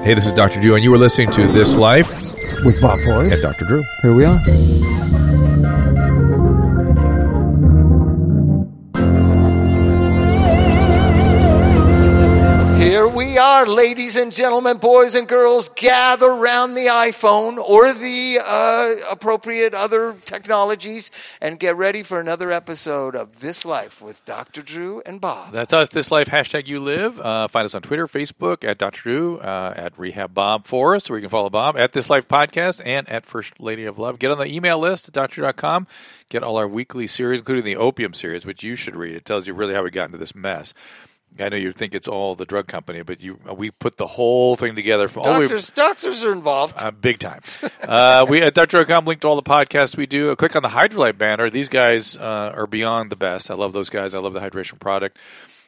Hey, this is Dr. Drew, and you are listening to This Life with Bob Forrest and Dr. Drew. Here we are. Here we are, ladies and gentlemen, boys and girls, gather around the iPhone or the appropriate other technologies and get ready for another episode of This Life with Dr. Drew and Bob. That's us, This Life, hashtag you live. Find us on Twitter, Facebook, at Dr. Drew, at Rehab Bob Forrest, where you can follow Bob, at This Life Podcast, and at First Lady of Love. Get on the email list at drdrew.com. Get all our weekly series, including the Opium series, which you should read. It tells you really how we got into this mess. I know you think it's all the drug company, but we put the whole thing together. From Doctors are involved. Big time. We at Dr.com linked to all the podcasts we do. Click on the Hydrolyte banner. These guys are beyond the best. I love those guys. I love the hydration product.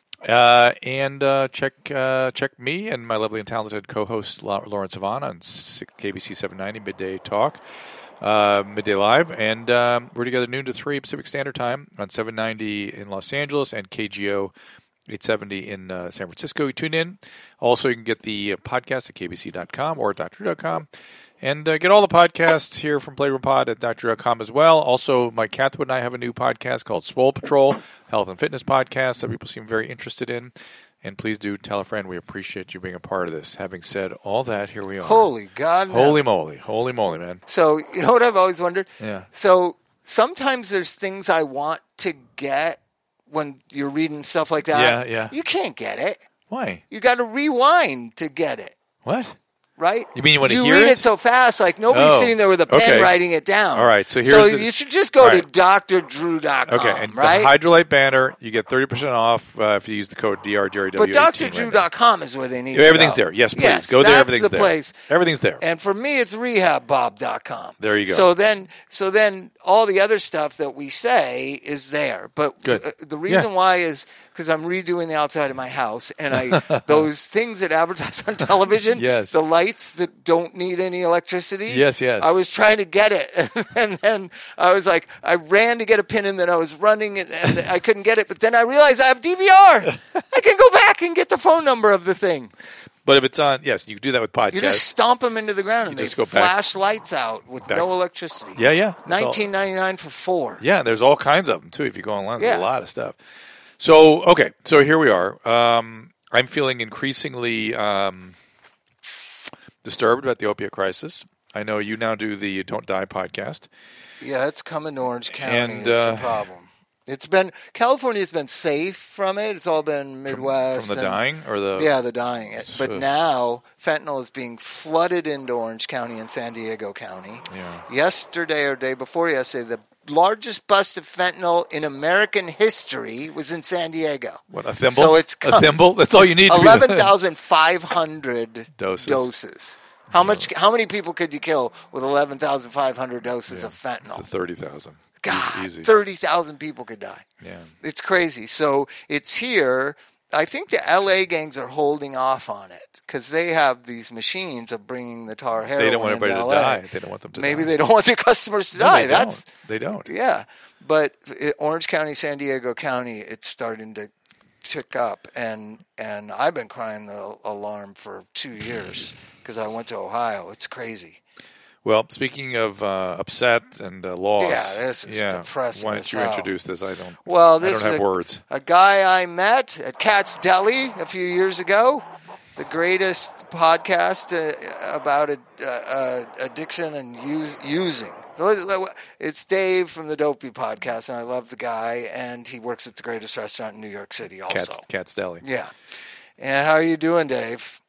And check me and my lovely and talented co-host Lauren Savan on KBC 790 Midday Talk. Midday Live, and we're together noon to 3 Pacific Standard Time on 790 in Los Angeles and KGO 870 in San Francisco. You tune in. Also, you can get the podcast at kbc.com or at drdrew.com. And get all the podcasts here from Playroom Pod at drdrew.com as well. Also, Mike Cathwood and I have a new podcast called Swole Patrol, health and fitness podcast that people seem very interested in. And please do tell a friend. We appreciate you being a part of this. Having said all that, here we are. Holy God. Holy moly, man. So, you know what I've always wondered? Yeah. So, sometimes there's things I want to get when you're reading stuff like that. Yeah. You can't get it. Why? You got to rewind to get it. What? Right? You mean you want to hear it? You read it it so fast, like nobody's sitting there with a pen writing it down. All right, so you should just go to drdrew.com, okay, and right? the Hydrolyte banner, you get 30% off if you use the code DRDRW. But drdrew.com is where they need to Everything's go. there. Yes, please. Go there. Everything's there. Place. Everything's there. And for me, it's rehabbob.com. There you go. So then all the other stuff that we say is there. But the reason why is because I'm redoing the outside of my house, and those things that advertise on television, the lights that don't need any electricity. Yes. I was trying to get it, and then I was like, I ran to get a pin, and then I was running, and I couldn't get it. But then I realized I have DVR. I can go back and get the phone number of the thing. But if it's on, yes, you can do that with podcasts. You just stomp them into the ground, and they flash lights out with no electricity. Yeah. $19.99 for 4. Yeah, there's all kinds of them, too, if you go online. There's a lot of stuff. So, okay, so here we are. I'm feeling increasingly disturbed about the opiate crisis. I know you now do the Don't Die podcast. Yeah, it's coming to Orange County. It's the problem. California's been safe from it. It's all been Midwest. From the dying? The dying. But now fentanyl is being flooded into Orange County and San Diego County. Yeah. Yesterday or day before yesterday, the largest bust of fentanyl in American history was in San Diego. What, a thimble? So it's a thimble? That's all you need. 11,500 doses. How many people could you kill with 11,500 doses of fentanyl? 30,000. God, easy. 30,000 people could die. Yeah. It's crazy. So it's here. I think the L.A. gangs are holding off on it because they have these machines of bringing the tar heroin. They don't want everybody to die. They don't want them to die. Maybe they don't want their customers to die. They don't. Yeah. But Orange County, San Diego County, it's starting to tick up. And I've been crying the alarm for 2 years because I went to Ohio. It's crazy. Well, speaking of upset and loss, this is depressing. Why don't you introduce this? I don't have words. A guy I met at Cat's Deli a few years ago, the greatest podcast about addiction and using. It's Dave from the Dopey Podcast, and I love the guy, and he works at the greatest restaurant in New York City also. Cat's Deli. Yeah. And how are you doing, Dave?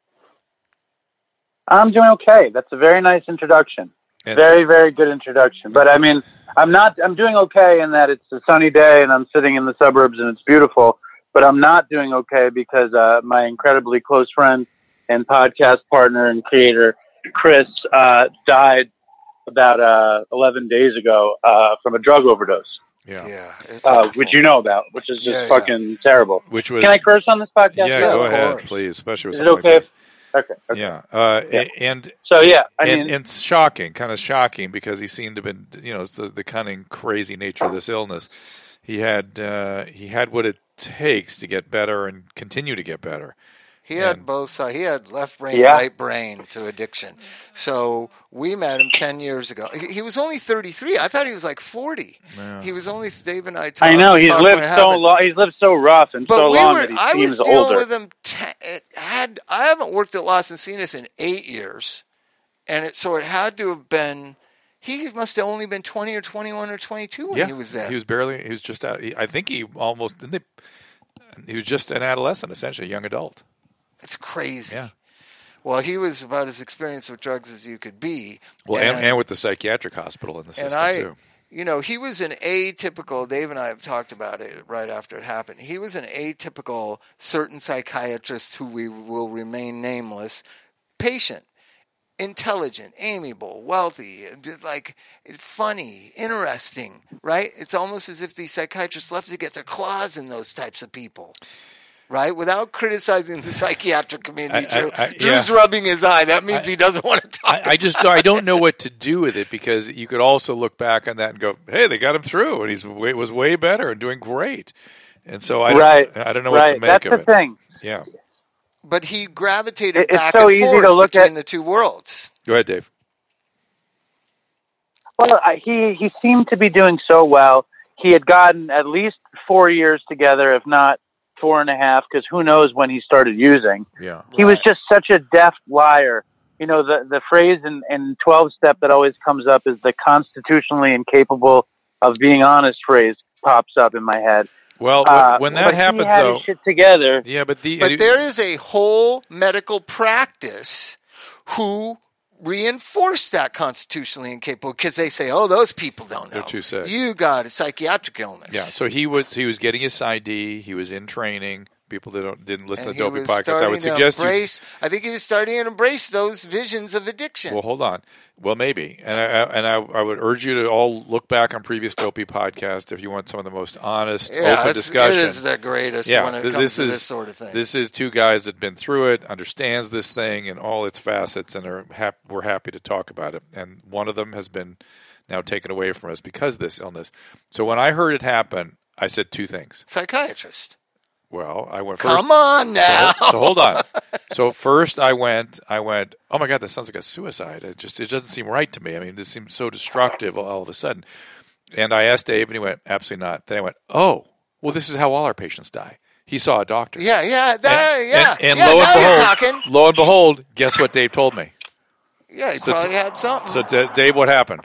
I'm doing okay. That's a very nice introduction. Very, very good introduction. But I mean, I'm doing okay in that it's a sunny day and I'm sitting in the suburbs and it's beautiful, but I'm not doing okay because my incredibly close friend and podcast partner and creator, Chris, died about 11 days ago from a drug overdose. Yeah. Which you know about, which is just fucking terrible. Can I curse on this podcast? Yeah, go ahead, please, especially with something like this. Okay. Yeah. And so, and it's shocking, kind of shocking, because he seemed to have been, it's the cunning, crazy nature of this illness. He had what it takes to get better and continue to get better. He had both sides. He had left brain, Yeah. right brain to addiction. So we met him 10 years ago. He was only 33. I thought he was like 40. Yeah. He was only, Dave and I talked. I know he's talked when lived it so happened. long. He's lived so rough and But so we long were, that he I seems was dealing older. with him. I haven't worked at Las Encinas in 8 years. And so it had to have been, he must have only been 20 or 21 or 22 when he was there. He was just out. I think he almost, he was just an adolescent, essentially, a young adult. It's crazy. Yeah. Well, he was about as experienced with drugs as you could be. Well, and with the psychiatric hospital in the system, too. He was an atypical, Dave and I have talked about it right after it happened. He was an atypical, certain psychiatrists who we will remain nameless, patient, intelligent, amiable, wealthy, like funny, interesting, right? It's almost as if these psychiatrists love to get their claws in those types of people. Right? Without criticizing the psychiatric community, Drew's rubbing his eye. That means he doesn't want to talk. I don't know what to do with it, because you could also look back on that and go, hey, they got him through, and he was way better and doing great. And so I don't know what to make That's of the it. thing. Yeah. But he gravitated It's back so and easy forth to look between at. the two worlds. Go ahead, Dave. Well, he seemed to be doing so well. He had gotten at least 4 years together, if not 4.5, because who knows when he started using. Yeah. He was just such a deft liar. You know, the phrase in 12-step that always comes up is the constitutionally incapable of being honest phrase pops up in my head. Well, when that happens, he had though, his shit together. yeah, but there is a whole medical practice who reinforce that constitutionally incapable, because they say, "Oh, those people don't know. They're too sick. You got a psychiatric illness." Yeah, so he was getting his PsyD. He was in training. People that didn't listen And to he Dopey was Podcast, I starting would to suggest embrace, I think he was starting to embrace those visions of addiction. Well, hold on. Well, maybe, and I would urge you to all look back on previous Dopey Podcast if you want some of the most honest, open discussion. It is the greatest when it comes to this sort of thing. This is two guys that've been through it, understands this thing and all its facets, and we're happy to talk about it. And one of them has been now taken away from us because of this illness. So when I heard it happen, I said two things. Psychiatrist. Well, I went first. Come on now. So hold on. So first I went, oh my God, that sounds like a suicide. It doesn't seem right to me. I mean, this seems so destructive all of a sudden. And I asked Dave, and he went, absolutely not. Then I went, oh, well, this is how all our patients die. He saw a doctor. Yeah. And Lo and behold, guess what Dave told me? Yeah, he probably had something. So Dave, what happened?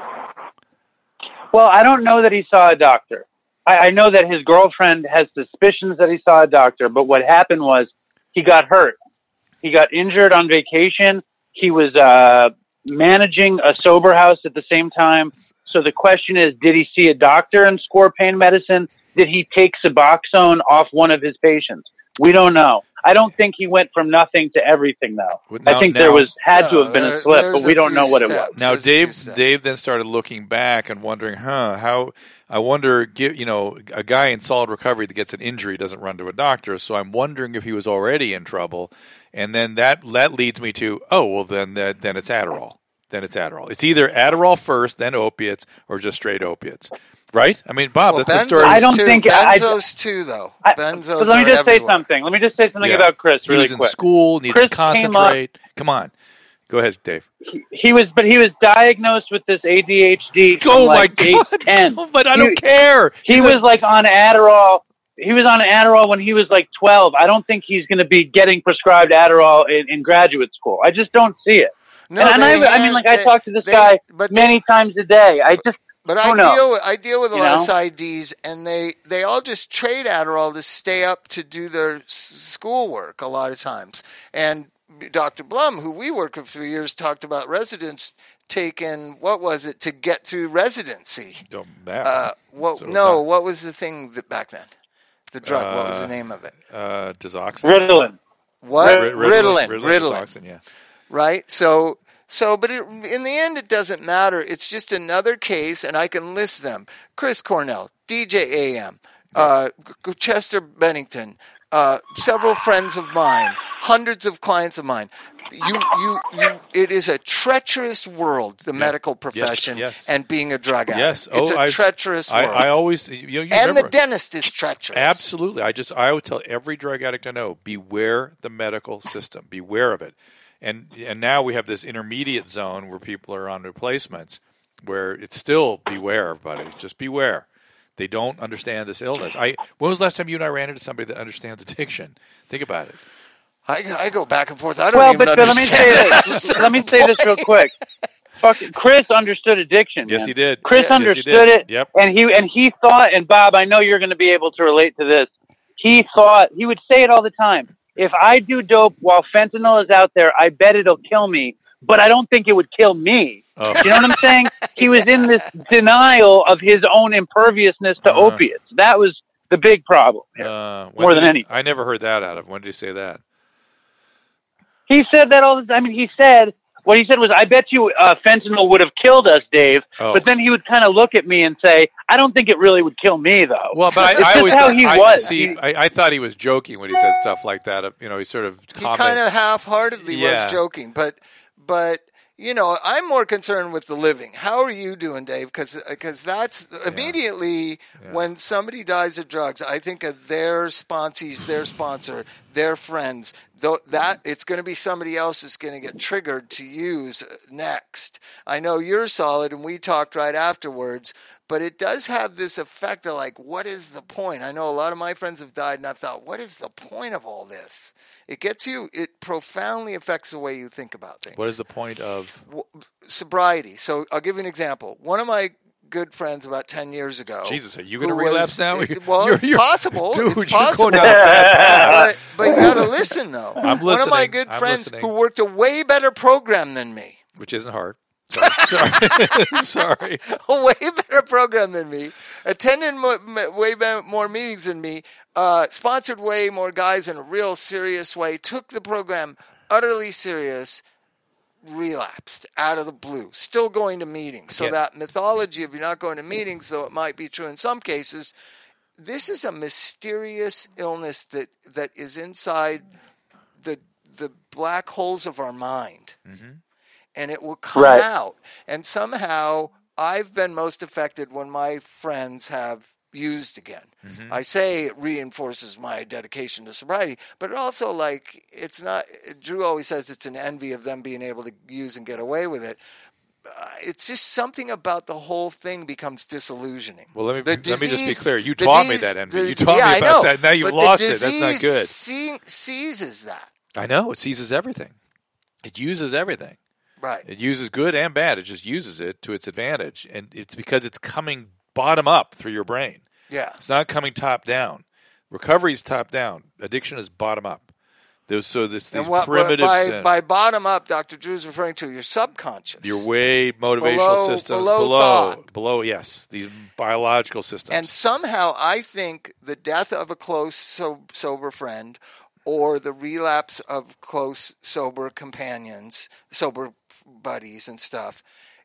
Well, I don't know that he saw a doctor. I know that his girlfriend has suspicions that he saw a doctor, but what happened was he got hurt. He got injured on vacation. He was managing a sober house at the same time. So the question is, did he see a doctor and score pain medicine? Did he take Suboxone off one of his patients? We don't know. I don't think he went from nothing to everything, though. I think there had to have been a slip, but we don't know what it was. Now, Dave then started looking back and wondering, how I wonder, a guy in solid recovery that gets an injury doesn't run to a doctor, so I'm wondering if he was already in trouble. And then that leads me to, then it's Adderall. Then it's Adderall. It's either Adderall first, then opiates, or just straight opiates. Right? I mean, Bob, that's the story. I don't think Benzos too, though. Benzos. But let me just say something. Let me just say something about Chris really quick. He was in school, needed to concentrate. Come on. Go ahead, Dave. He was diagnosed with this ADHD. Oh my God! 10. But I don't care. He was on Adderall. He was on Adderall when he was 12. I don't think he's going to be getting prescribed Adderall in graduate school. I just don't see it. No, I talk to this guy many times a day. But I deal with a lot of PsyDs, and they all just trade Adderall to stay up to do their schoolwork a lot of times. And Dr. Blum, who we worked with for years, talked about residents taking, what was it, to get through residency? Don't matter. What was the thing back then? The drug, what was the name of it? Disoxin. Ritalin. What? Ritalin. Disoxin, yeah. Right? But in the end, it doesn't matter. It's just another case, and I can list them. Chris Cornell, DJ AM, Chester Bennington, several friends of mine, hundreds of clients of mine. It is a treacherous world, the medical profession, and being a drug addict. Yes, it's a treacherous world. I always, and remember, the dentist is treacherous. Absolutely. I would tell every drug addict I know, beware the medical system, beware of it. And now we have this intermediate zone where people are on replacements, where it's still beware, everybody. Just beware. They don't understand this illness. When was the last time you and I ran into somebody that understands addiction? Think about it. I go back and forth. I don't even understand. Let me say this real quick. Chris understood addiction. Yes, he did. Chris understood it. Yep. And he thought, and Bob, I know you're going to be able to relate to this. He thought, he would say it all the time. If I do dope while fentanyl is out there, I bet it'll kill me, but I don't think it would kill me. Oh. You know what I'm saying? He was in this denial of his own imperviousness to opiates. That was the big problem here, more than anything. I never heard that out of him. When did he say that? He said that all the time. I mean, what he said was, I bet you fentanyl would have killed us, Dave. Oh. But then he would kind of look at me and say, I don't think it really would kill me, though. Well, but I always how he was. See, I thought he was joking when he said stuff like that. He sort of He kind of half-heartedly was joking. But I'm more concerned with the living. How are you doing, Dave? Because that's immediately when somebody dies of drugs, I think of their sponsees, their sponsor, their friends. That it's going to be somebody else that's going to get triggered to use next. I know you're solid, and we talked right afterwards. But it does have this effect of like, what is the point? I know a lot of my friends have died, and I've thought, what is the point of all this? It profoundly affects the way you think about things. What is the point of? Sobriety. So I'll give you an example. One of my good friends about 10 years ago. Jesus, are you going to relapse now? Well, it's possible. Dude, it's possible. You're going down a bad path. But you got to listen, though. I'm listening. One of my good friends who worked a way better program than me. Which isn't hard. Sorry. A way better program than me. Attended way more meetings than me. Sponsored way more guys in a real serious way. Took the program utterly serious. Relapsed out of the blue. Still going to meetings. So that mythology of you're not going to meetings, though it might be true in some cases, this is a mysterious illness that is inside the black holes of our mind. Mm-hmm. And it will come out. And somehow I've been most affected when my friends have used again. Mm-hmm. I say it reinforces my dedication to sobriety, but it also, it's not, Drew always says it's an envy of them being able to use and get away with it. It's just something about the whole thing becomes disillusioning. Well, let me just be clear. You taught me that envy. You taught me about that. Now you've lost it. That's not good. Seizes that. I know. It seizes everything. It uses everything. Right. It uses good and bad. It just uses it to its advantage. And it's because it's coming bottom up through your brain. Yeah. It's not coming top down. Recovery is top down. Addiction is bottom up. These primitives. By bottom up, Dr. Drew's referring to your subconscious. Your way motivational systems. Below, yes. These biological systems. And somehow I think the death of a close sober friend or the relapse of close sober companions, sober buddies and stuff,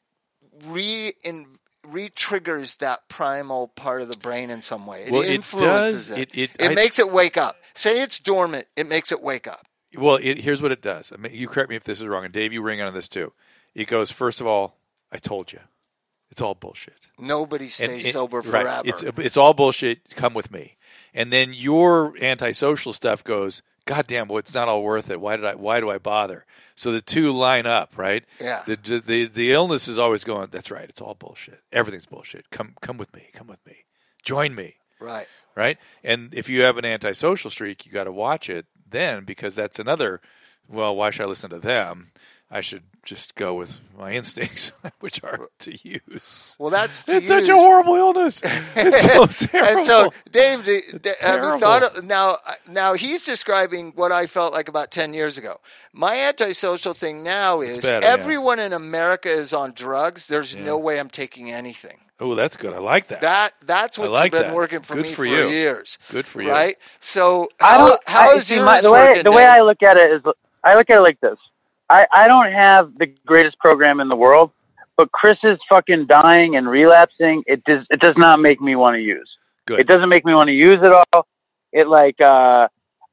re-triggers that primal part of the brain in some way. It influences it. It makes it wake up. Say it's dormant, it makes it wake up. Well, here's what it does. You correct me if this is wrong, and Dave, you ring on this too. It goes, first of all, I told you. It's all bullshit. Nobody stays sober forever. Right. It's all bullshit. Come with me. And then your antisocial stuff goes, God damn, well, it's not all worth it. Why do I bother? So the two line up, right? Yeah. The illness is always going, that's right, it's all bullshit. Everything's bullshit. Come with me. Come with me. Join me. Right. Right? And if you have an antisocial streak, you got to watch it then, because that's another, well, why should I listen to them? I should just go with my instincts, which are to use. Well, it's such a horrible illness. It's so terrible. And so, Dave, have you thought now he's describing what I felt like about 10 years ago. My antisocial thing now is everyone in America is on drugs. There's no way I'm taking anything. Oh, that's good. I like that. That's what's been working for me for years. Good for you. Right? So how is yours working? The way I look at it is, I look at it like this. I don't have the greatest program in the world, but Chris's fucking dying and relapsing, it does not make me want to use. Good. It doesn't make me want to use it all. It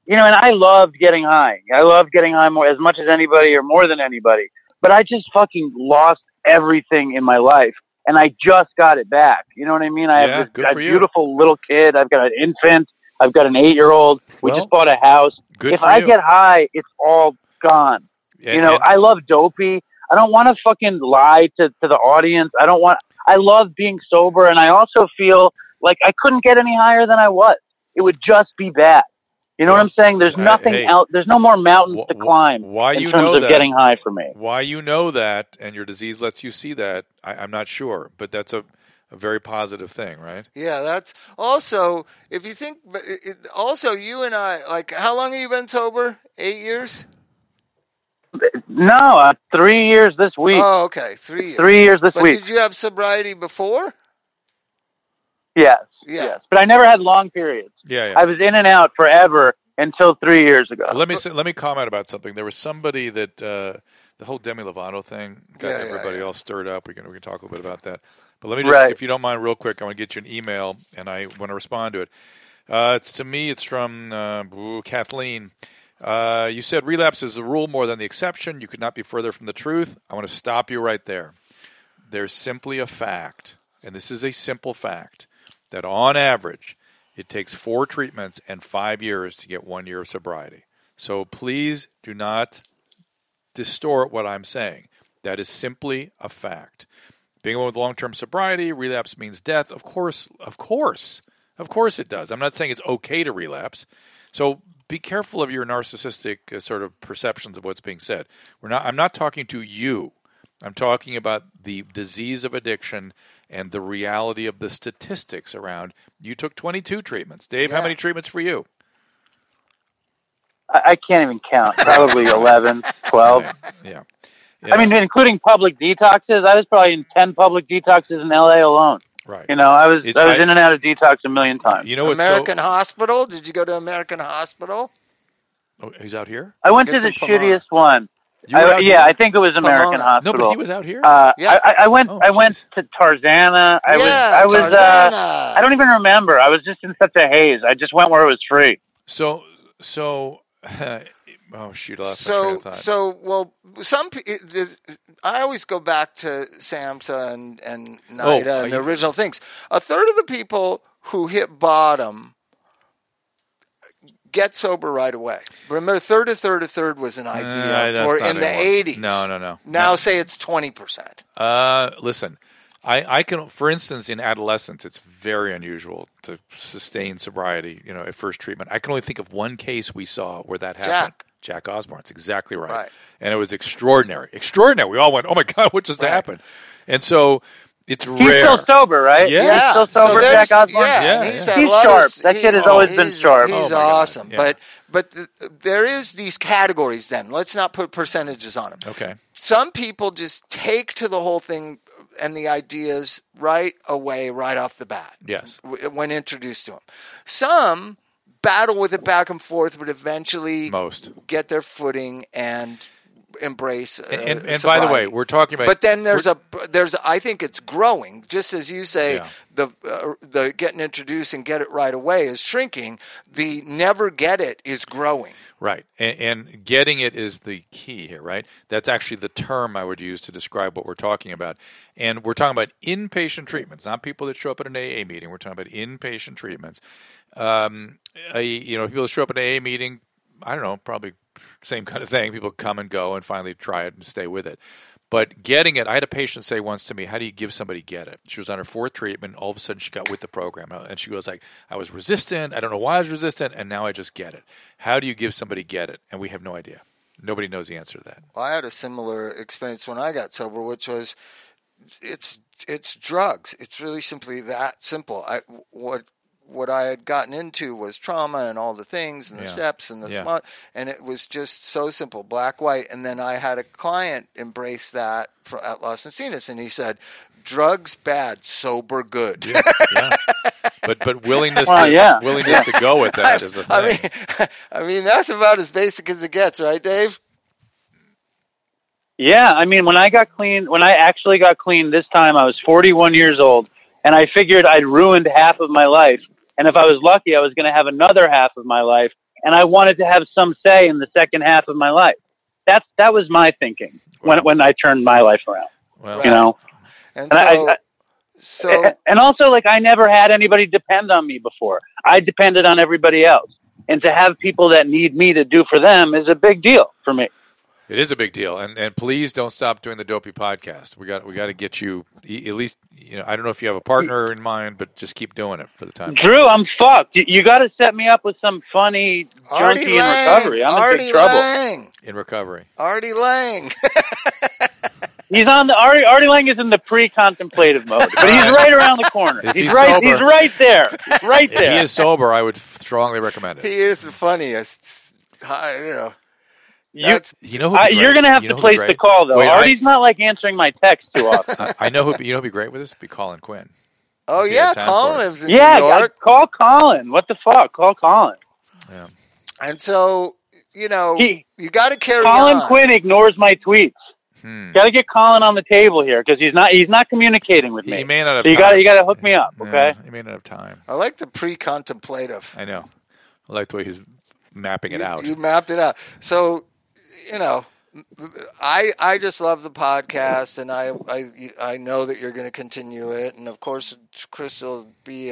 and I loved getting high. I loved getting high more as much as anybody or more than anybody. But I just fucking lost everything in my life, and I just got it back. You know what I mean? I have this beautiful little kid. I've got an infant. I've got an 8-year-old. We just bought a house. If I get high, it's all gone. I love Dopey. I don't want to fucking lie to the audience. I love being sober, and I also feel like I couldn't get any higher than I was. It would just be bad. You know what I'm saying? There's nothing else. There's no more mountains to climb in terms of getting high for me. Why you know that, and your disease lets you see that, I'm not sure. But that's a very positive thing, right? Yeah, that's also, if you think, also you and I, like, how long have you been sober? 8 years? No, 3 years this week. Oh, okay, 3 years. 3 years this week. Did you have sobriety before? Yes. But I never had long periods. Yeah. I was in and out forever until 3 years ago. Let me comment about something. There was somebody that the whole Demi Lovato thing got everybody all stirred up. We can talk a little bit about that. But let me just, if you don't mind, real quick, I want to get you an email, and I want to respond to it. It's from Kathleen. You said relapse is the rule more than the exception. You could not be further from the truth. I want to stop you right there. There's simply a fact, and this is a simple fact, that on average, it takes 4 treatments and 5 years to get 1 year of sobriety. So please do not distort what I'm saying. That is simply a fact. Being with long-term sobriety, relapse means death. Of course it does. I'm not saying it's okay to relapse. So be careful of your narcissistic sort of perceptions of what's being said. I'm not talking to you. I'm talking about the disease of addiction and the reality of the statistics around. You took 22 treatments. Dave, how many treatments for you? I can't even count. Probably 11, 12. Yeah. I mean, including public detoxes. I was probably in 10 public detoxes in LA alone. Right. I was in and out of detox a million times. American Hospital? Did you go to American Hospital? Oh, he's out here? I went to the shittiest one. I think it was American Hospital. No, but he was out here. I went to Tarzana. I don't even remember. I was just in such a haze. I just went where it was free. So. Oh shoot! I lost my train of thought. I always go back to SAMHSA and NIDA and the original things. A third of the people who hit bottom get sober right away. Remember, third was an idea for in the 80s. No. Now say it's 20%. Listen, I can, for instance, in adolescence, it's very unusual to sustain sobriety, at first treatment. I can only think of one case we saw where that happened. Jack Osborne. It's exactly right. And it was extraordinary. We all went, oh my God, what just happened? And so it's rare. He's still sober, right? Yeah. He's still sober, Jack Osborne? Yeah. He's sharp. That kid has always been sharp. He's awesome. Yeah. But there is these categories then. Let's not put percentages on them. Okay. Some people just take to the whole thing and the ideas right away, right off the bat. Yes. When introduced to them. Some battle with it back and forth, but eventually get their footing and embrace and by the way, we're talking about. But then I think it's growing. Just as you say, the getting introduced and get it right away is shrinking. The never get it is growing. Right, and getting it is the key here, right? That's actually the term I would use to describe what we're talking about. And we're talking about inpatient treatments, not people that show up at an AA meeting. We're talking about inpatient treatments. People that show up at an AA meeting, I don't know, probably same kind of thing. People come and go and finally try it and stay with it. But getting it, I had a patient say once to me, how do you give somebody get it? She was on her 4th treatment. All of a sudden, she got with the program. And she goes like, I was resistant. I don't know why I was resistant. And now I just get it. How do you give somebody get it? And we have no idea. Nobody knows the answer to that. Well, I had a similar experience when I got sober, which was it's drugs. It's really simply that simple. What I had gotten into was trauma and all the things and the steps and and it was just so simple, black, white. And then I had a client embrace that at Los Encinas, and he said, drugs bad, sober good. Yeah. But willingness to go with that is a thing. I mean, that's about as basic as it gets, right, Dave? Yeah, I mean, when I actually got clean this time, I was 41 years old, and I figured I'd ruined half of my life. And if I was lucky, I was going to have another half of my life. and I wanted to have some say in the second half of my life. That was my thinking when I turned my life around. Well, you know, and and also, like, I never had anybody depend on me before. I depended on everybody else, and to have people that need me to do for them is a big deal for me. It is a big deal, and please don't stop doing the Dopey podcast. We got to get you at least. You know, I don't know if you have a partner in mind, but just keep doing it for the time. Drew, I'm fucked. You got to set me up with some funny junkie in recovery. I'm in big trouble. In recovery, Artie Lang. He's on the Artie Lang is in the pre-contemplative mode, but he's right around the corner. He's right there. He's right there. If he is sober, I would strongly recommend it. He is the funniest. You know. You're going to have to place the call, though. Artie's not like answering my text too often. I know who'd be great with this. It'd be Colin Quinn. Oh yeah, Colin lives in New York. Call Colin. What the fuck? Call Colin. Yeah. And so you got to carry Colin on. Quinn ignores my tweets. Got to get Colin on the table here because he's not communicating with me. He may not have time. You got to hook me up, okay? He may not have time. I like the pre-contemplative. I know. I like the way he's mapping it out. You mapped it out. So, you know, I just love the podcast, and I know that you're going to continue it, and of course, Chris will be.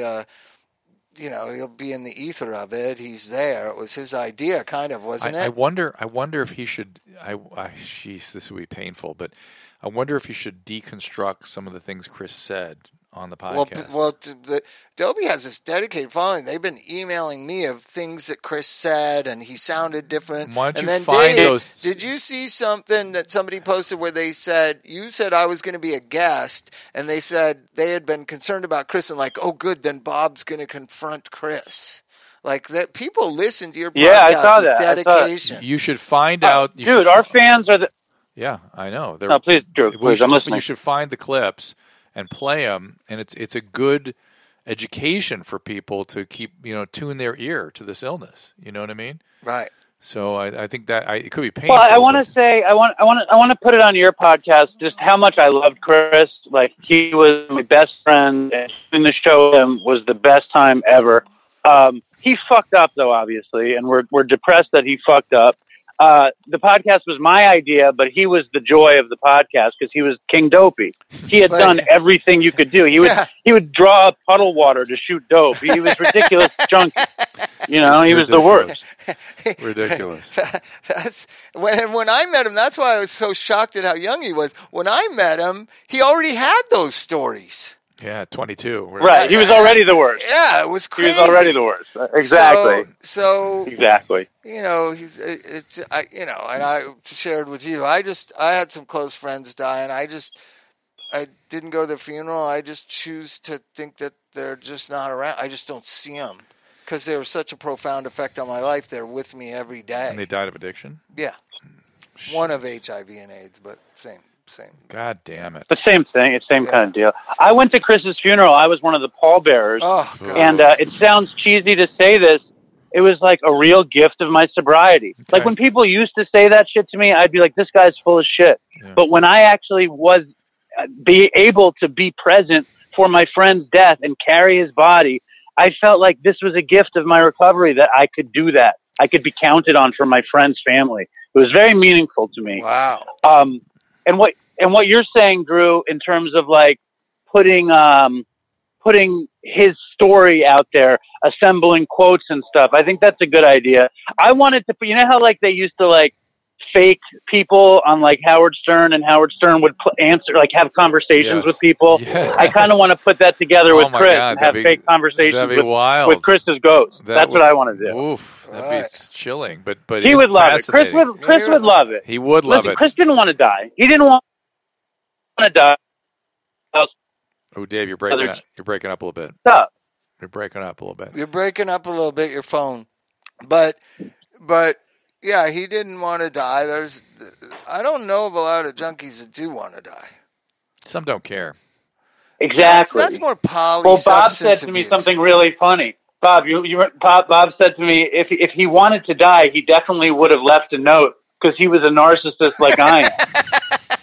He'll be in the ether of it. He's there. It was his idea, kind of, wasn't it? I wonder if he should. Jeez, this would be painful, but I wonder if he should deconstruct some of the things Chris said on the podcast. Well, Dopey has this dedicated following. They've been emailing me of things that Chris said, and he sounded different. Why don't and you then find Dave, those? Did you see something that somebody posted where they said, you said I was going to be a guest, and they said they had been concerned about Chris, and like, oh, good, then Bob's going to confront Chris. Like, that people listen to your podcast I saw that. dedication. You should find out. Dude, our fans are the... Yeah, I know. No, please, Drew, please, I'm listening. You should find the clips and play them, and it's a good education for people to keep, tune their ear to this illness. You know what I mean? Right. So I think that it could be painful. Well, I want to say I want to put it on your podcast just how much I loved Chris. Like, he was my best friend, and doing the show with him was the best time ever. He fucked up, though, obviously, and we're depressed that he fucked up. The podcast was my idea, but he was the joy of the podcast because he was King Dopey. He had done everything you could do. He would draw up puddle water to shoot dope. He was ridiculous junkie. He was the worst. Ridiculous. That's when I met him. That's why I was so shocked at how young he was. When I met him, he already had those stories. Yeah, 22. Right, he was already the worst. Yeah, it was crazy. He was already the worst. Exactly. So exactly. And I shared with you. I had some close friends die, and I didn't go to their funeral. I just choose to think that they're just not around. I just don't see them because they were such a profound effect on my life. They're with me every day. And they died of addiction? Yeah. One of HIV and AIDS, but same. God damn it. The same thing. It's same kind of deal. I went to Chris's funeral. I was one of the pallbearers. Oh, God. And it sounds cheesy to say this. It was like a real gift of my sobriety. Okay. Like, when people used to say that shit to me, I'd be like, this guy's full of shit. Yeah. But when I actually was able to be present for my friend's death and carry his body, I felt like this was a gift of my recovery, that I could do that. I could be counted on for my friend's family. It was very meaningful to me. Wow. And what you're saying, Drew, in terms of like putting his story out there, assembling quotes and stuff, I think that's a good idea. I wanted to, how like they used to like fake people on like Howard Stern, and Howard Stern would answer, like have conversations with people. Yes. I kind of want to put that together with Chris and have fake conversations with Chris's ghost. That's what I want to do. Oof, that'd be chilling. But he would love it. Chris would love it. He would love it. Chris didn't want to die. He didn't want to die. Oh, Dave, you're breaking up. You're breaking up a little bit. Stop. You're breaking up a little bit. You're breaking up a little bit. Your phone, but. Yeah, he didn't want to die. I don't know of a lot of junkies that do want to die. Some don't care. Exactly. That's more poly. Well, Bob said to me something really funny. Bob, Bob said to me, if he wanted to die, he definitely would have left a note because he was a narcissist like I am.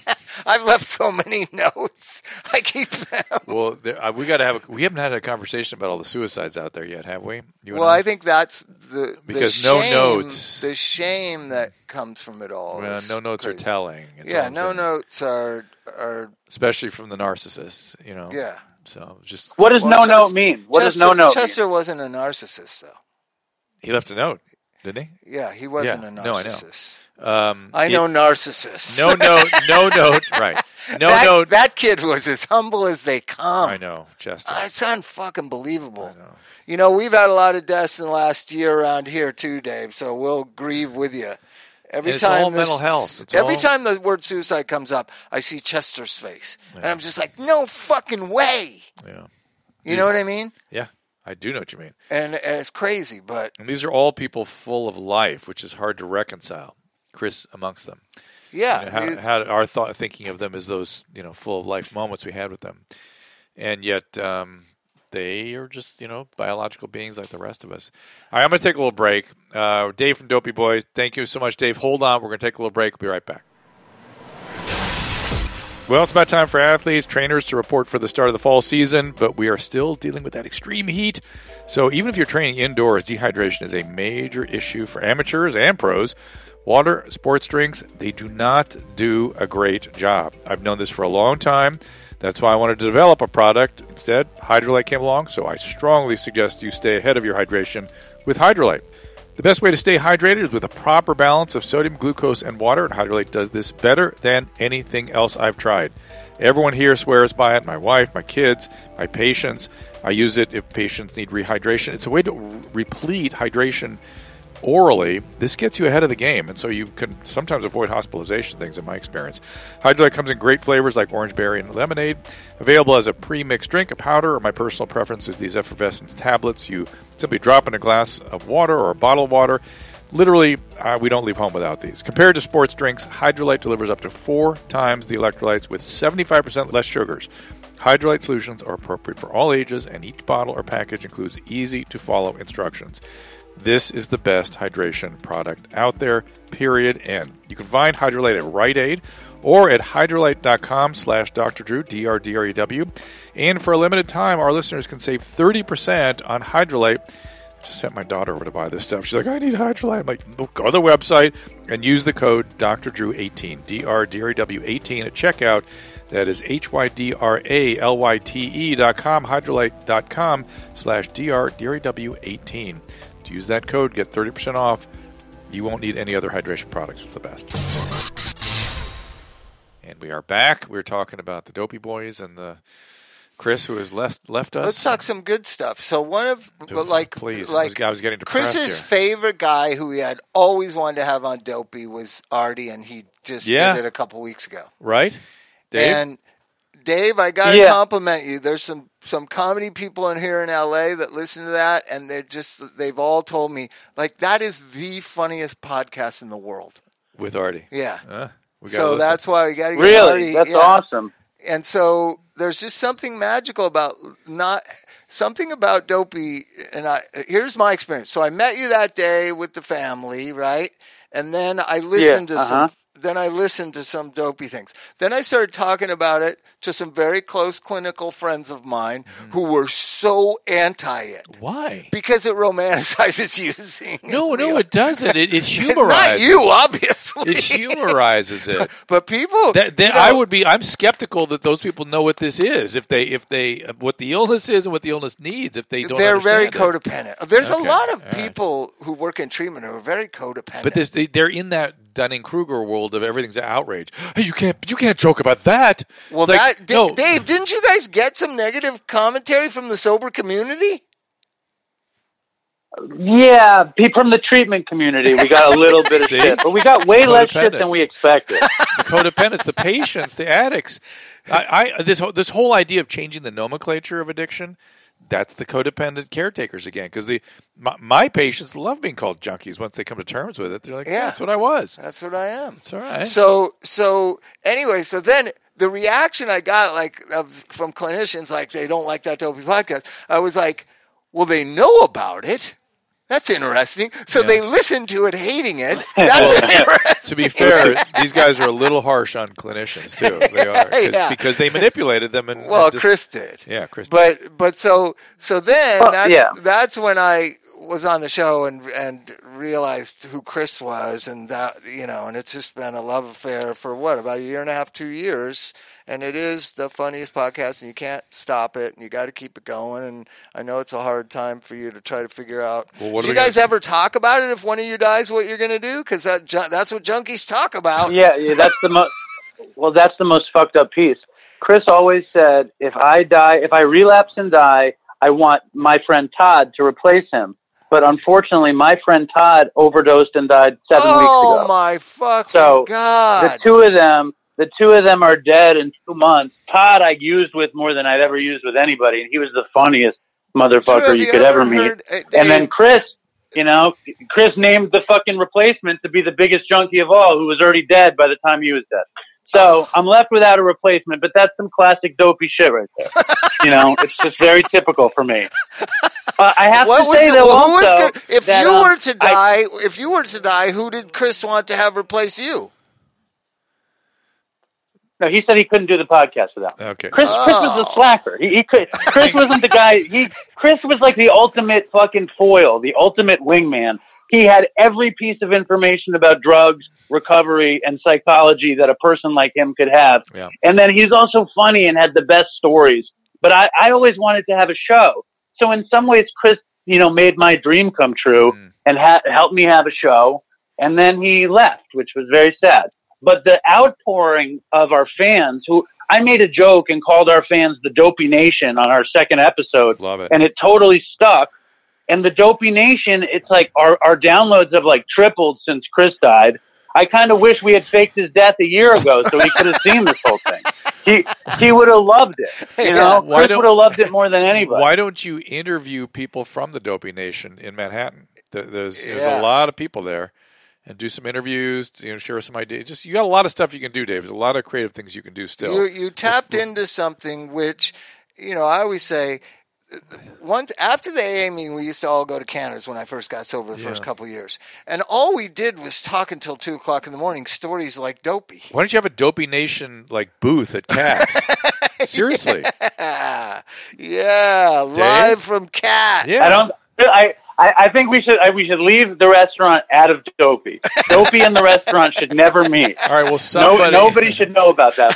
I've left so many notes. I keep them. Well, we got to have. We haven't had a conversation about all the suicides out there yet, have we? Well, I think that's because shame, no notes. The shame that comes from it all. Well, no notes crazy. are telling. No notes are especially from the narcissists. Yeah. So just what does no note mean? What does no note? Chester mean? wasn't a narcissist, though. He left a note, didn't he? Yeah, he wasn't a narcissist. No, I know narcissists. No note, right. Note. That kid was as humble as they come. I know, Chester. It's unfucking believable. I know. We've had a lot of deaths in the last year around here too, Dave, so we'll grieve with you. It's all mental health. Every time the word suicide comes up, I see Chester's face. Yeah. And I'm just like, no fucking way. Yeah. You know what I mean? Yeah. I do know what you mean. And it's crazy, but... And these are all people full of life, which is hard to reconcile. Chris amongst them. Yeah. How our thinking of them is those, full of life moments we had with them. And yet they are just, biological beings like the rest of us. All right, I'm going to take a little break. Dave from Dopey Boys, thank you so much, Dave. Hold on. We're going to take a little break. We'll be right back. Well, it's about time for athletes, trainers to report for the start of the fall season, but we are still dealing with that extreme heat. So even if you're training indoors, dehydration is a major issue for amateurs and pros. Water, sports drinks, they do not do a great job. I've known this for a long time. That's why I wanted to develop a product. Instead, Hydrolyte came along, so I strongly suggest you stay ahead of your hydration with Hydrolyte. The best way to stay hydrated is with a proper balance of sodium, glucose, and water, and Hydrolyte does this better than anything else I've tried. Everyone here swears by it, my wife, my kids, my patients. I use it if patients need rehydration. It's a way to replete hydration orally. This gets you ahead of the game, and so you can sometimes avoid hospitalization things in my experience. Hydrolyte comes in great flavors like orange berry and lemonade, available as a pre-mixed drink, a powder, or my personal preference is these effervescence tablets. You simply drop in a glass of water or a bottle of water. Literally, we don't leave home without these. Compared to sports drinks, Hydrolyte delivers up to 4 times the electrolytes with 75% less sugars. Hydrolyte solutions are appropriate for all ages, and each bottle or package includes easy-to-follow instructions. This is the best hydration product out there, period, end. You can find Hydrolyte at Rite Aid or at hydrolyte.com/Dr. Drew, DRDREW. And for a limited time, our listeners can save 30% on Hydrolyte. I just sent my daughter over to buy this stuff. She's like, I need Hydrolyte. I'm like, go to the website and use the code Dr. Drew 18, DRDREW 18 at checkout. That is HYDRALYTE.com, hydrolyte.com/DRDREW 18. Use that code, get 30% off. You won't need any other hydration products. It's the best. And we are back. We're talking about the Dopey Boys and the Chris who has left us. Let's talk some good stuff. So one of please, I was getting depressed Chris's here. favorite guy who he had always wanted to have on Dopey was Artie, and he just did it a couple weeks ago. Right, Dave? And Dave, I got to compliment you. There's some comedy people in here in LA that listen to that, and they've all told me, like, that is the funniest podcast in the world. With Artie. Yeah. So that's why we got to get Artie. That's awesome. And so there's just something magical about Dopey. And here's my experience. So I met you that day with the family, right? And then I listened to some Dopey things. Then I started talking about it to some very close clinical friends of mine who were so anti it. Why? Because it romanticizes using. No, it doesn't. It humorizes. Not you, obviously. It humorizes it. But people, I'm skeptical that those people know what this is. If they what the illness is and what the illness needs. If they don't, they're very understand codependent. There's a lot of people who work in treatment who are very codependent. But they're in that Dunning-Kruger world of everything's outrage. Hey, you can't joke about that. Well, Dave, didn't you guys get some negative commentary from the sober community? Yeah, from the treatment community, we got a little bit of shit, but we got way less shit than we expected. The codependents, the patients, the addicts. This whole idea of changing the nomenclature of addiction. That's the codependent caretakers again, because my patients love being called junkies once they come to terms with it. They're like, yeah, that's what I was. That's what I am. It's all right. So anyway, so then the reaction I got from clinicians, like they don't like that Dopey podcast. I was like, well, they know about it. That's interesting. So they listen to it hating it. That's interesting. To be fair, these guys are a little harsh on clinicians too. They are because they manipulated them. And Chris did. Yeah, Chris did. But so then that's when I was on the show and realized who Chris was, and that, and it's just been a love affair for about a year and a half, 2 years. And it is the funniest podcast, and you can't stop it, and you got to keep it going. And I know it's a hard time for you to try to figure out. Well, do you guys ever talk about it if one of you dies, what you're going to do? Because that's what junkies talk about. Yeah, that's the most. Well, that's the most fucked up piece. Chris always said, if I relapse and die, I want my friend Todd to replace him. But unfortunately, my friend Todd overdosed and died 7 weeks ago. Oh my fucking God! The two of them are dead in 2 months. Todd I used with more than I'd ever used with anybody, and he was the funniest motherfucker you could ever meet. And then Chris, Chris named the fucking replacement to be the biggest junkie of all, who was already dead by the time he was dead. So I'm left without a replacement, but that's some classic dopey shit right there. It's just very typical for me. I have to say though, also, if you were to die, who did Chris want to have replace you? No, he said he couldn't do the podcast without me. Okay. Chris was a slacker. He could. Chris wasn't the guy. Chris was like the ultimate fucking foil, the ultimate wingman. He had every piece of information about drugs, recovery, and psychology that a person like him could have. Yeah. And then he's also funny and had the best stories. But I always wanted to have a show. So in some ways, Chris, made my dream come true and helped me have a show. And then he left, which was very sad. But the outpouring of our fans, who I made a joke and called our fans the Dopey Nation on our second episode. Love it. And it totally stuck. And the Dopey Nation, it's like our downloads have like tripled since Chris died. I kind of wish we had faked his death a year ago so he could have seen this whole thing. He would have loved it. Chris would have loved it more than anybody. Why don't you interview people from the Dopey Nation in Manhattan? There's a lot of people there. And do some interviews, share some ideas. You got a lot of stuff you can do, Dave. There's a lot of creative things you can do still. You tapped into something which, I always say, after the AA meeting, we used to all go to Canada's when I first got sober the first couple of years. And all we did was talk until 2 o'clock in the morning, stories like Dopey. Why don't you have a Dopey Nation booth at Cats? Seriously. Yeah, live from Cats. Yeah. I think we should leave the restaurant out of Dopey. Dopey and the restaurant should never meet. All right. Well, nobody should know about that.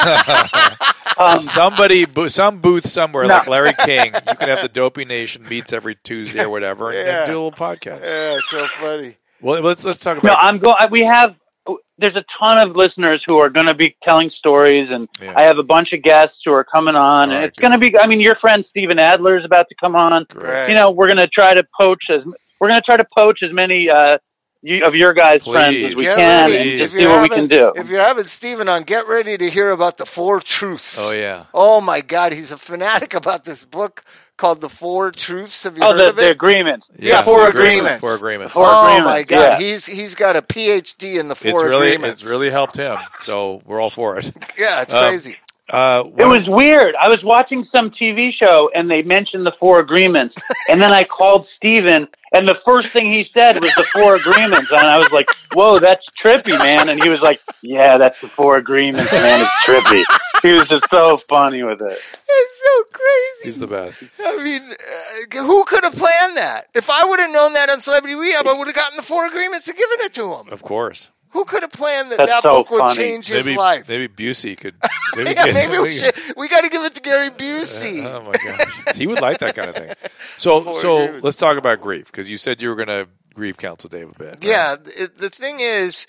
Some booth somewhere like Larry King. You can have the Dopey Nation meets every Tuesday or whatever, and do a little podcast. Yeah, it's so funny. Well, let's talk about. No, there's a ton of listeners who are going to be telling stories, and I have a bunch of guests who are coming on, and it's going to be. I mean, your friend Steven Adler is about to come on. Great. We're going to try to poach as many of your guys' friends as we can, and just see what we can do. If you're having Steven on, get ready to hear about the 4 Truths. Oh yeah. Oh my God, he's a fanatic about this book called The 4 Truths. Have you heard of it? The agreements. Yeah, 4 agreements. 4 agreements. Oh my God, he's got a PhD in the 4 agreements. It's really helped him, so we're all for it. Yeah, it's crazy. It was weird. I was watching some TV show and they mentioned the 4 agreements, and then I called Steven, and the first thing he said was the 4 agreements, and I was like, "Whoa, that's trippy, man!" And he was like, "Yeah, that's the 4 agreements, man. It's trippy." He was just so funny with it. It's so crazy. He's the best. I mean, who could have planned that? If I would have known that on Celebrity Rehab, I would have gotten the 4 agreements and given it to him. Of course. Who could have planned that That's book so would funny. change his life? Maybe Busey could. Maybe we should. We got to give it to Gary Busey. Oh my gosh, he would like that kind of thing. So let's talk about grief, because you said you were going to grief counsel Dave a bit. Right? Yeah, the thing is,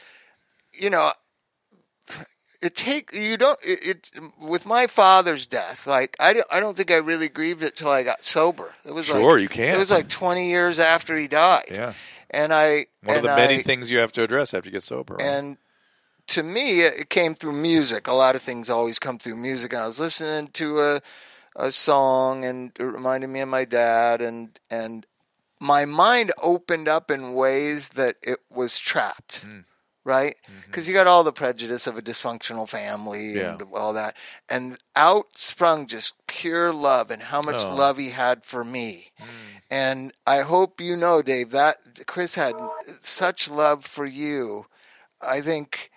with my father's death, like I don't think I really grieved it till I got sober. It was you can't. It was like 20 years after he died. Yeah. And one of the many things you have to address after you get sober. Right? And to me, it came through music. A lot of things always come through music. And I was listening to a song, and it reminded me of my dad, and my mind opened up in ways that it was trapped. Right? Because you got all the prejudice of a dysfunctional family and all that. And out sprung just pure love and how much love he had for me. And I hope you know, Dave, that Chris had such love for you. I think,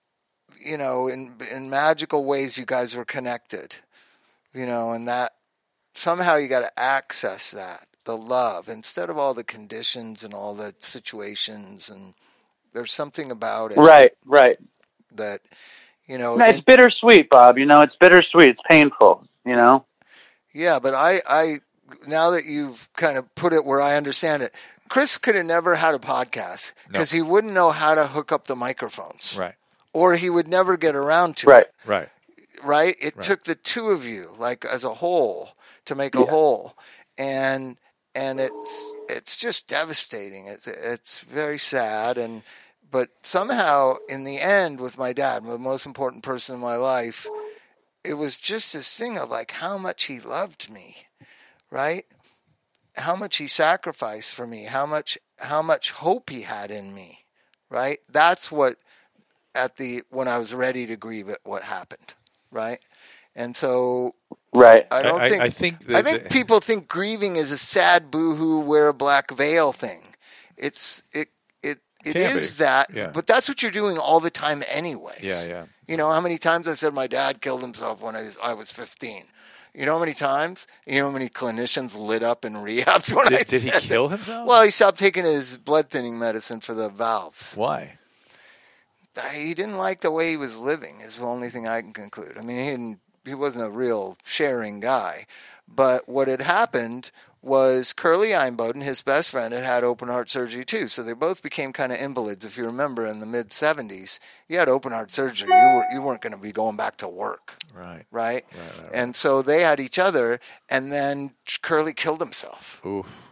in magical ways you guys were connected, and that somehow you got to access that, the love, instead of all the conditions and all the situations. And there's something about it. Right. That, No, it's bittersweet, Bob. It's bittersweet. It's painful, Yeah, but I now that you've kind of put it where I understand it, Chris could have never had a podcast because he wouldn't know how to hook up the microphones. Right. Or he would never get around to it. Right. It took the two of you, like as a whole, to make a whole. And it's just devastating. It's very sad. But somehow, in the end, with my dad, the most important person in my life, it was just this thing of like how much he loved me, right? How much he sacrificed for me, how much hope he had in me, right? That's what when I was ready to grieve at what happened, right? And so, right. I think people think grieving is a sad boohoo, wear a black veil thing. It is that, but that's what you're doing all the time anyway. Yeah. How many times I said my dad killed himself when I was 15? You know how many times? You know how many clinicians lit up in rehabs when I said Did he kill himself? Well, he stopped taking his blood thinning medicine for the valves. Why? He didn't like the way he was living is the only thing I can conclude. I mean, he wasn't a real sharing guy. But what had happened was Curly Einboden, his best friend, had open heart surgery too. So they both became kind of invalids. If you remember, in the mid-'70s, you had open heart surgery. You weren't going to be going back to work. Right. And so they had each other, and then Curly killed himself. Oof.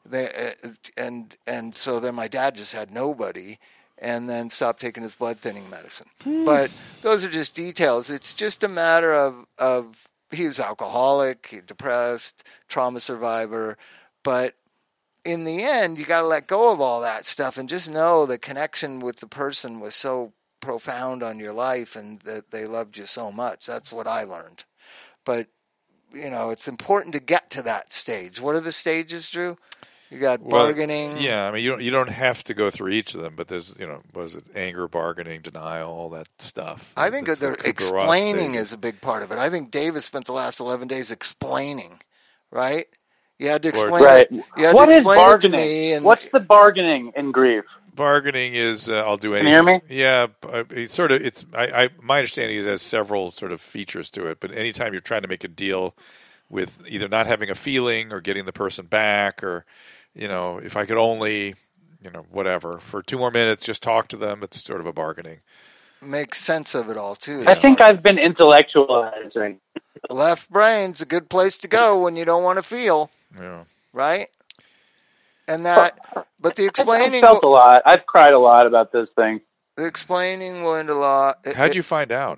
And so then my dad just had nobody, and then stopped taking his blood thinning medicine. But those are just details. It's just a matter of he was alcoholic, depressed, trauma survivor. But in the end, you got to let go of all that stuff and just know the connection with the person was so profound on your life and that they loved you so much. That's what I learned. But, it's important to get to that stage. What are the stages, Drew? You got bargaining. Yeah, I mean, you don't have to go through each of them, but there's, was it anger, bargaining, denial, all that stuff. I think explaining is a big part of it. I think David spent the last 11 days explaining, right? You had to explain it. You had what to is explain bargaining? It to me. And what's the bargaining in grief? Bargaining is I'll do anything. Can you hear me? Yeah, it's sort of. My understanding is it has several sort of features to it. But anytime you're trying to make a deal with either not having a feeling or getting the person back, or if I could only, whatever for 2 more minutes, just talk to them. It's sort of a bargaining. Make sense of it all too. I think I've been intellectualizing. Left brain's a good place to go when you don't want to feel. Yeah. Right. And but the explaining. I felt a lot. I've cried a lot about this thing. The explaining went a lot. How'd you find out?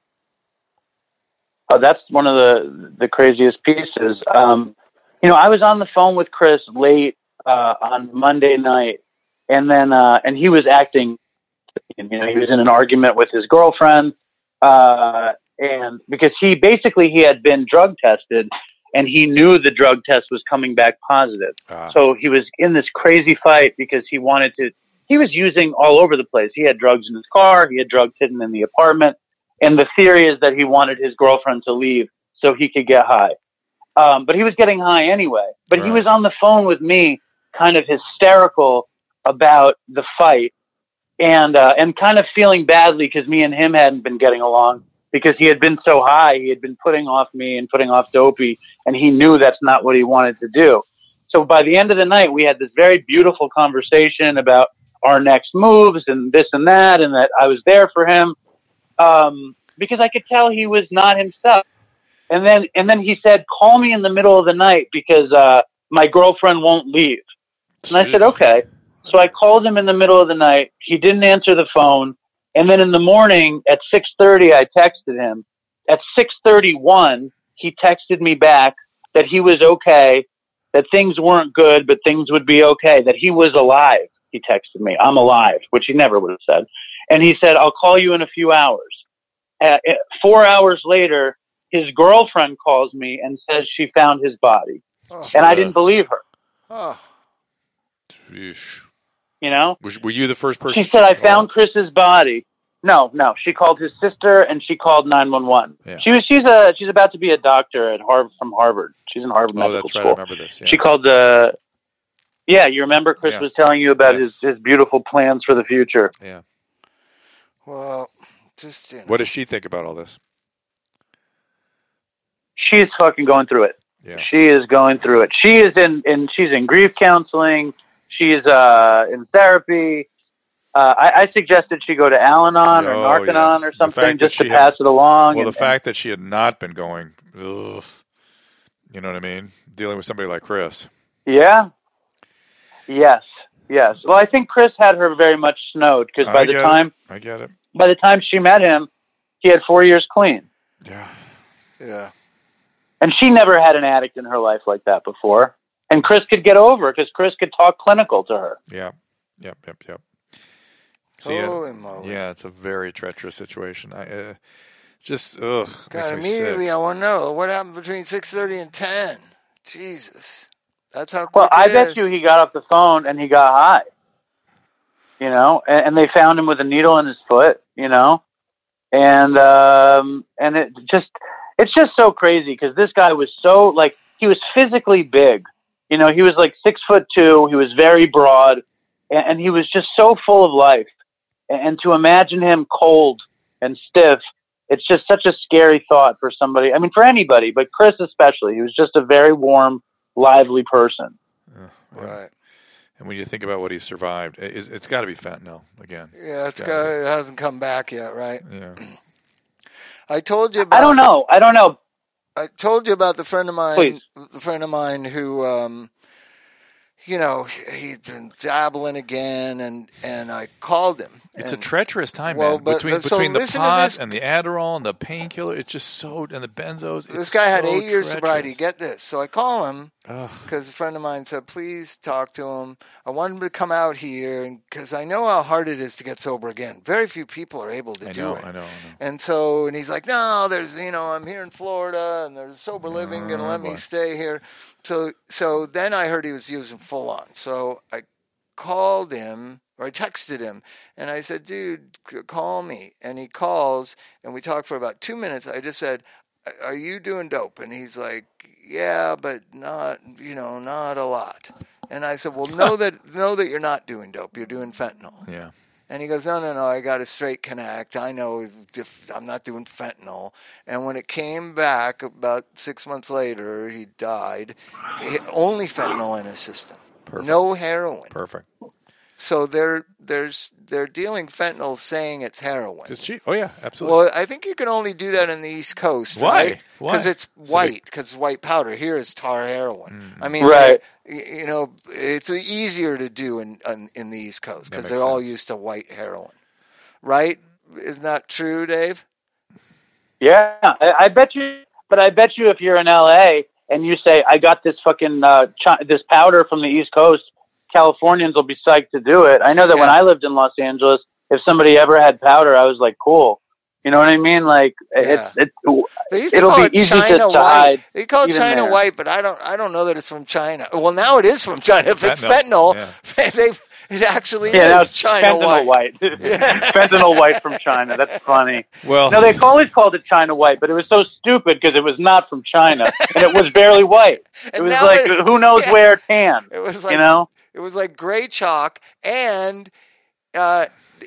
Oh, that's one of the craziest pieces. I was on the phone with Chris late on Monday night, and then and he was acting. He was in an argument with his girlfriend, and because he had been drug tested. And he knew the drug test was coming back positive. So he was in this crazy fight because he was using all over the place. He had drugs in his car. He had drugs hidden in the apartment. And the theory is that he wanted his girlfriend to leave so he could get high. But he was getting high anyway. But He was on the phone with me, kind of hysterical about the fight and kind of feeling badly because me and him hadn't been getting along. Because he had been so high, he had been putting off me and putting off Dopey, and he knew that's not what he wanted to do. So by the end of the night, we had this very beautiful conversation about our next moves and this and that I was there for him because I could tell he was not himself. And then he said, "Call me in the middle of the night because my girlfriend won't leave." And I said, "Okay." So I called him in the middle of the night. He didn't answer the phone. And then in the morning at 6:30, I texted him. At 6:31, he texted me back that he was okay, that things weren't good, but things would be okay, that he was alive. He texted me, "I'm alive," which he never would have said. And he said, "I'll call you in a few hours." 4 hours later, his girlfriend calls me and says she found his body. And I didn't believe her. Oh. Yeesh. You know? Were you the first person? She said, I found Chris's body. No. She called his sister and she called 911. Yeah. She's about to be a doctor from Harvard. She's in Harvard Medical School. Right. I remember this. Yeah. She called yeah, you remember Chris was telling you about his beautiful plans for the future. Yeah. Well, just, you know. What does she think about all this? She's fucking going through it. Yeah. She is going through it. She's in grief counseling. She's in therapy. I suggested she go to Al-Anon or Narconon or something just to pass it along. Well, the fact that she had not been going, ugh, you know what I mean? Dealing with somebody like Chris. Yeah. Yes. Well, I think Chris had her very much snowed because I get it. By the time she met him, he had 4 years clean. Yeah. And she never had an addict in her life like that before. And Chris could get over it because Chris could talk clinical to her. Yep. Holy moly. Yeah, it's a very treacherous situation. God, immediately I want to know what happened between 6:30 and 10. Jesus. That's how quick Well, I bet you he got off the phone and he got high. You know, and they found him with a needle in his foot, you know. And it's just so crazy because this guy was so, like, he was physically big. You know, he was like 6'2". He was very broad, and he was just so full of life. And to imagine him cold and stiff, it's just such a scary thought for somebody. I mean, for anybody, but Chris especially. He was just a very warm, lively person. Right. And when you think about what he survived, it's got to be fentanyl again. Yeah, it hasn't come back yet, right? Yeah. I told you about. I don't know. I told you about the friend of mine. Please. The friend of mine who, you know, he'd been dabbling again, and I called him. It's a treacherous time, well, man. But, between the pot and the Adderall and the painkiller, it's just so, and the benzos. This guy had 8 years treacherous. sobriety. Get this. So I call him because a friend of mine said, please talk to him. I want him to come out here because I know how hard it is to get sober again. Very few people are able to do it. I know. And he's like, no, I'm here in Florida and there's sober living going to let me stay here. So then I heard he was using full on. So I called him. Or I texted him, and I said, dude, call me. And he calls, and we talked for about 2 minutes. I just said, are you doing dope? And he's like, yeah, but not a lot. And I said, well, know that you're not doing dope. You're doing fentanyl. Yeah. And he goes, no, I got a straight connect. I know I'm not doing fentanyl. And when it came back about 6 months later, he died. Only fentanyl in his system. Perfect. No heroin. Perfect. So they're dealing fentanyl saying it's heroin. It's cheap. Oh, yeah, absolutely. Well, I think you can only do that in the East Coast, Why? right? Because it's white, because it's white powder. Here is tar heroin. I mean, right. You know, it's easier to do in the East Coast because they're all used to white heroin, right? Isn't that true, Dave? Yeah, I bet you. But I bet you if you're in L.A. and you say, I got this fucking this powder from the East Coast, Californians will be psyched to do it. I know that when I lived in Los Angeles, if somebody ever had powder, I was like, cool. You know what I mean? Like it'll be easy to hide. They call it China white, but I don't know that it's from China. Well, now it is from China. If it's fentanyl, it actually is China white. Fentanyl white from China. That's funny. Well, no, they always called it China white, but it was so stupid because it was not from China and it was barely white. It was like who knows where tan. It was like, you know. It was like gray chalk, and and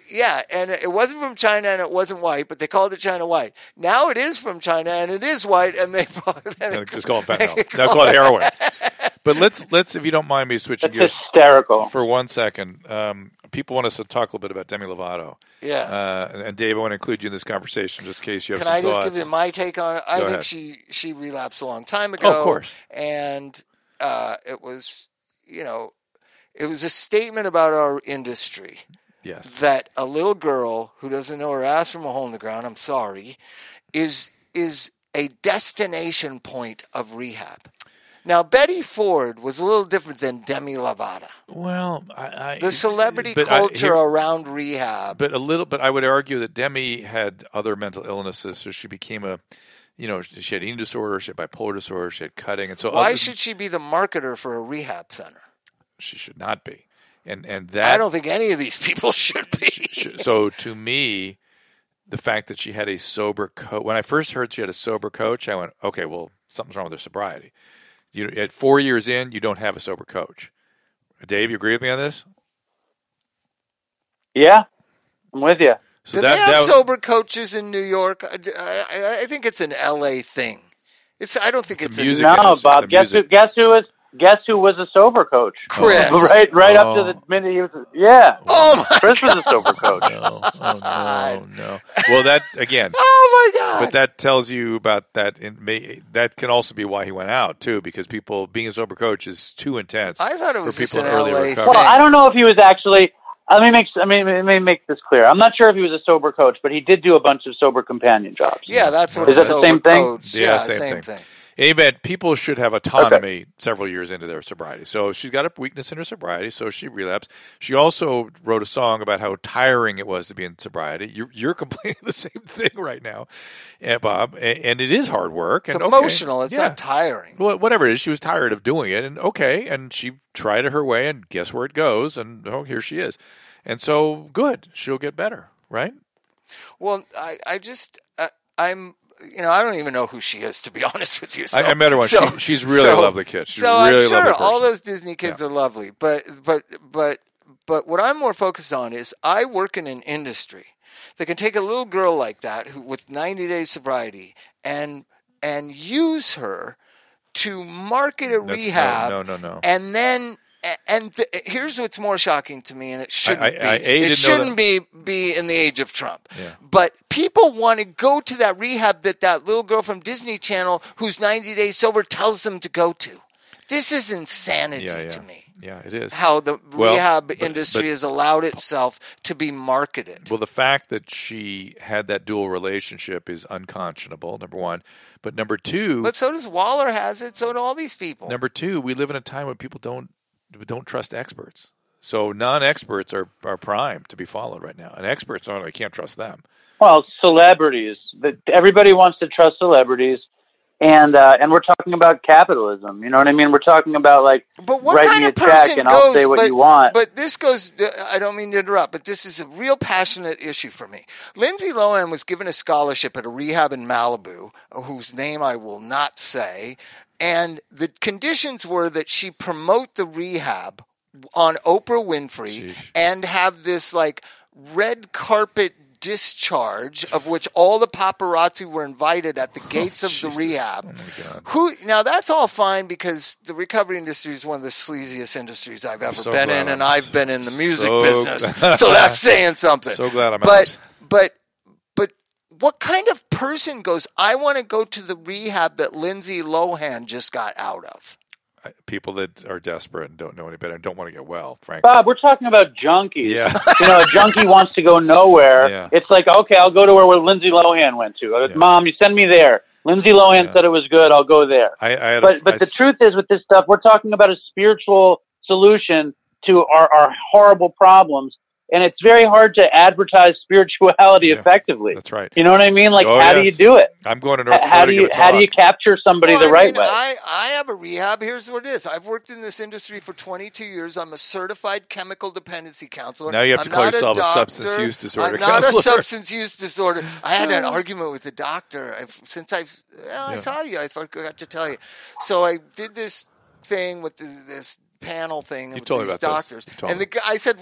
it wasn't from China, and it wasn't white, but they called it China white. Now it is from China, and it is white, and they just call it fentanyl. Now call it heroin. But let's, if you don't mind me switching gears, hysterical for 1 second. People want us to talk a little bit about Demi Lovato. Yeah. And Dave, I want to include you in this conversation just in case you have some thoughts. Can I just give you my take on it? I think she relapsed a long time ago. Oh, of course. And it was, it was a statement about our industry. Yes. That a little girl who doesn't know her ass from a hole in the ground, I'm sorry, is a destination point of rehab. Now, Betty Ford was a little different than Demi Lovato. Well, the celebrity culture around rehab. But I would argue that Demi had other mental illnesses, so she became she had eating disorder, she had bipolar disorder, she had cutting, and so why should she be the marketer for a rehab center? She should not be. And that I don't think any of these people should be. So to me, the fact that she had a sober coach, when I first heard she had a sober coach, I went, okay, well, something's wrong with her sobriety. At 4 years in, you don't have a sober coach. Dave, you agree with me on this? Yeah, I'm with you. So do they have sober coaches in New York? I think it's an LA thing. I don't think it's a music no, industry. Bob. Guess who was a sober coach? Chris. Right up to the minute he was. Yeah. Oh my Chris God. was a sober coach. No. Well, that again. Oh my God. But that tells you about that. That can also be why he went out too, because being a sober coach is too intense. I thought it was for people just in an early LA recovery. Well, I don't know if he was actually. Let me make this clear. I'm not sure if he was a sober coach, but he did do a bunch of sober companion jobs. Yeah, that's what. Is that the same thing? Coach. Yeah, same thing. In any event, people should have autonomy several years into their sobriety. So she's got a weakness in her sobriety, so she relapsed. She also wrote a song about how tiring it was to be in sobriety. You're complaining the same thing right now, Bob, and it is hard work. It's emotional. It's not tiring. Well, whatever it is, she was tired of doing it, and she tried it her way, and guess where it goes, and here she is. And so, good, she'll get better, right? Well, I'm. I don't even know who she is, to be honest with you. So, I met her once. She's really a lovely kid. She's really I'm sure lovely all those Disney kids are lovely. But what I'm more focused on is I work in an industry that can take a little girl like that with 90 days sobriety and use her to market a rehab. No. And then. Here's what's more shocking to me, and it shouldn't be. It shouldn't be in the age of Trump. Yeah. But people want to go to that rehab that little girl from Disney Channel who's 90 days sober tells them to go to. This is insanity to me. Yeah, it is. How the rehab industry has allowed itself to be marketed. Well, the fact that she had that dual relationship is unconscionable, number one. But number two... But so does Waller has it, so do all these people. Number two, we live in a time when people don't trust experts. So non-experts are primed to be followed right now. And experts, I can't trust them. Well, celebrities. Everybody wants to trust celebrities. And we're talking about capitalism. You know what I mean? We're talking about but what write kind me of a check person and I'll say what you want. But this goes, I don't mean to interrupt, but this is a real passionate issue for me. Lindsay Lohan was given a scholarship at a rehab in Malibu, whose name I will not say, and the conditions were that she promote the rehab on Oprah Winfrey and have this red carpet discharge of which all the paparazzi were invited at the gates of the rehab. Oh my God. Now that's all fine because the recovery industry is one of the sleaziest industries I've ever been in, and I've been in the music business, so that's saying something. So glad I'm out. But what kind of person goes, I want to go to the rehab that Lindsay Lohan just got out of? People that are desperate and don't know any better and don't want to get well, frankly. Bob, we're talking about junkies. Yeah. A junkie wants to go nowhere. Yeah. It's okay, I'll go to where Lindsay Lohan went to. Mom, you send me there. Lindsay Lohan said it was good. I'll go there. But the truth is, with this stuff, we're talking about a spiritual solution to our horrible problems. And it's very hard to advertise spirituality effectively. That's right. You know what I mean? How do you do it? I'm going to North Dakota. How do you capture somebody the right way? I have a rehab. Here's what it is. I've worked in this industry for 22 years. I'm a certified chemical dependency counselor. Now you have to call yourself a substance use disorder counselor. I'm not a substance use disorder. I had an argument with the doctor I saw you. I forgot to tell you. So I did this thing with this panel thing with these doctors. And I said,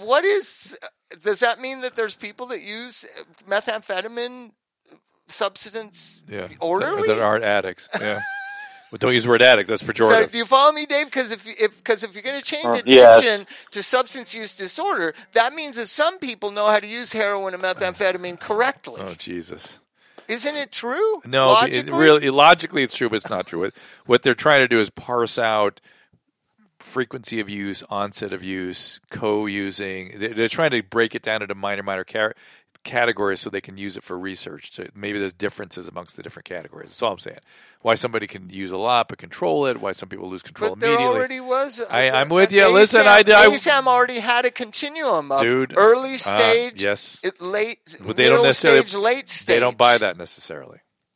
does that mean that there's people that use methamphetamine substance orderly? That aren't addicts. Yeah. Well, don't use the word addict. That's pejorative. So do you follow me, Dave? Because if you're going to change addiction to substance use disorder, that means that some people know how to use heroin and methamphetamine correctly. Oh, Jesus. Isn't it true? No, logically it's true, but it's not true. What they're trying to do is parse out frequency of use, onset of use, co-using. They're trying to break it down into minor categories so they can use it for research. So maybe there's differences amongst the different categories. That's all I'm saying. Why somebody can use a lot but control it, why some people lose control immediately. But there already was. I'm with you. Listen, ASAM already had a continuum of early stage, yes, late, but they don't necessarily, stage, late stage. They don't buy that necessarily.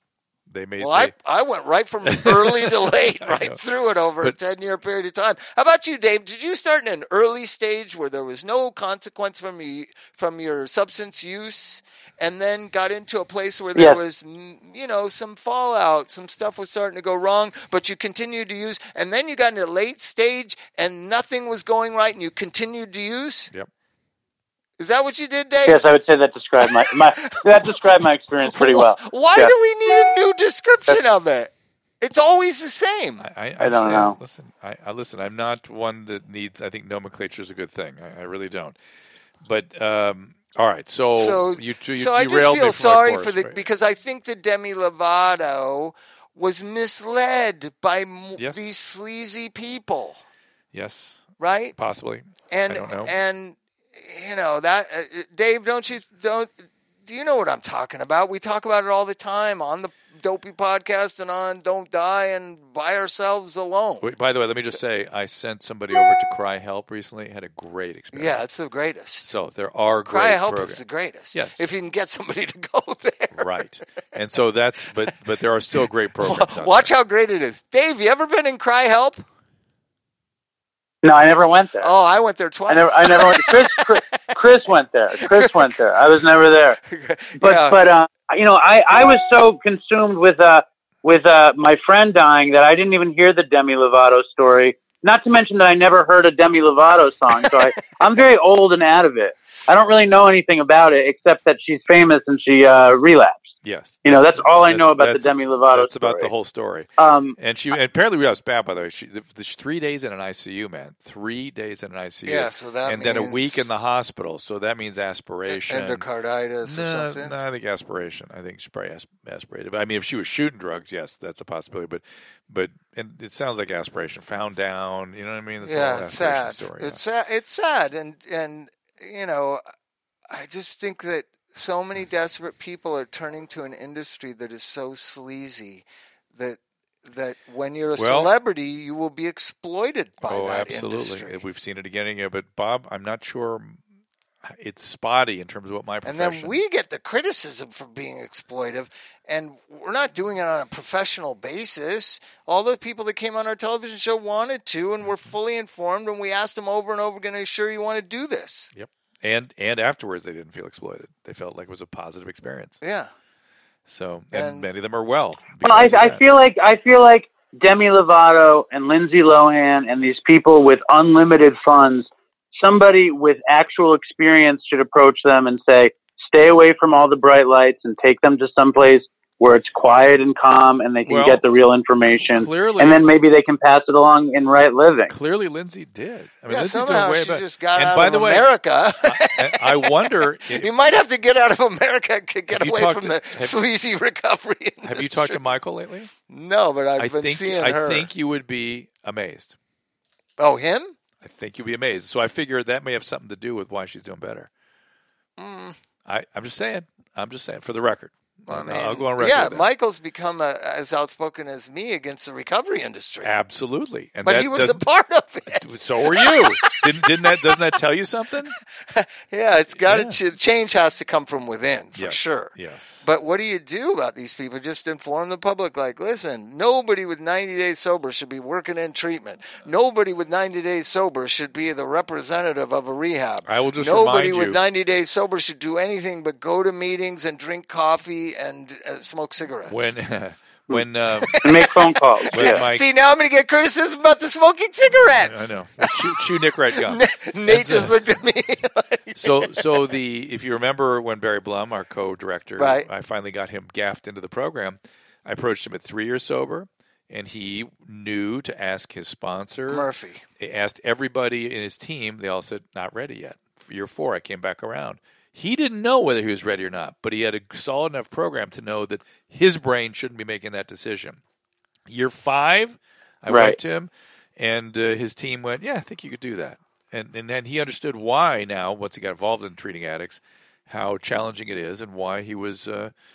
They made. Well, I went right from early to late, right through it over a 10-year period of time. How about you, Dave? Did you start in an early stage where there was no consequence from your substance use, and then got into a place where there was, some fallout, some stuff was starting to go wrong, but you continued to use, and then you got into a late stage and nothing was going right, and you continued to use? Yep. Is that what you did, Dave? Yes, I would say that described my experience pretty well. Why do we need a new description of it? It's always the same. I don't know. Listen, listen. I'm not one that needs. I think nomenclature is a good thing. I really don't. But all right. So you I just feel sorry because I think that Demi Lovato was misled by these sleazy people. Yes. Right. Possibly. And I don't know. And that Dave, do you know what I'm talking about? We talk about it all the time on the Dopey podcast and on Don't Die and By Ourselves Alone. Wait, by the way, let me just say, I sent somebody over to Cry Help recently. Had a great experience. Yeah, it's the greatest. So there are great Cry Help programs. is the greatest. Yes, if you can get somebody to go there. Right, and so that's but there are still great programs. Watch how great it is, Dave. You ever been in Cry Help? No, I never went there. Oh, I went there twice. I never went. Chris went there. Chris went there. I was never there. But I was so consumed with my friend dying that I didn't even hear the Demi Lovato story. Not to mention that I never heard a Demi Lovato song. So I'm very old and out of it. I don't really know anything about it except that she's famous and she relapsed. Yes, that's all I know about the Demi Lovato. That's story. About the whole story. And she apparently relapsed bad. By the way, she 3 days in an ICU, man. 3 days in an ICU. Yeah, so that and means then a week in the hospital. So that means aspiration, endocarditis, or something. No, I think aspiration. I think she probably aspirated. But I mean, if she was shooting drugs, yes, that's a possibility. But and it sounds like aspiration, found down. You know what I mean? That's it's sad. Story, It's sad, and I just think that so many desperate people are turning to an industry that is so sleazy that when you're a celebrity, you will be exploited by that industry. Absolutely. We've seen it again and again. But, Bob, I'm not sure it's spotty in terms of what my profession... And then we get the criticism for being exploitive, and we're not doing it on a professional basis. All the people that came on our television show wanted to, and were fully informed, and we asked them over and over again, are you sure you want to do this? Yep. And afterwards, they didn't feel exploited. They felt like it was a positive experience. Yeah. So, and many of them are well. Well, I feel like Demi Lovato and Lindsay Lohan and these people with unlimited funds, somebody with actual experience should approach them and say, stay away from all the bright lights and take them to someplace where it's quiet and calm and they can get the real information. Clearly, and then maybe they can pass it along in right living. Clearly, Lindsay did. I mean, yeah, Lindsay's somehow doing way she better. just got out of America. I wonder... You might have to get out of America to get away from the sleazy recovery industry. Have you talked to Michael lately? No, but I've been seeing her. I think you would be amazed. Oh, him? I think you'd be amazed. So I figure that may have something to do with why she's doing better. I'm just saying. For the record. Well, I'll go on record. Yeah, Michael's become as outspoken as me against the recovery industry. Absolutely, but he was a part of it. So were you. Doesn't that tell you something? Yeah, it's got to change. Has to come from within for sure. Yes. But what do you do about these people? Just inform the public, like, listen, nobody with 90 days sober should be working in treatment. Nobody with 90 days sober should be the representative of a rehab. I will just Nobody remind you, with 90 days sober should do anything but go to meetings and drink coffee and smoke cigarettes. When and make phone calls. See, now I'm going to get criticism about the smoking cigarettes. I know. Chew Nick Red gum. Nate just looked at me. So if you remember when Barry Blum, our co-director, I finally got him gaffed into the program. I approached him at 3 years sober, and he knew to ask his sponsor, Murphy. He asked everybody in his team. They all said, not ready yet. For year 4, I came back around. He didn't know whether he was ready or not, but he had a solid enough program to know that his brain shouldn't be making that decision. Year 5, I went to him, and his team went, yeah, I think you could do that. And then he understood why now, once he got involved in treating addicts, how challenging it is and why he was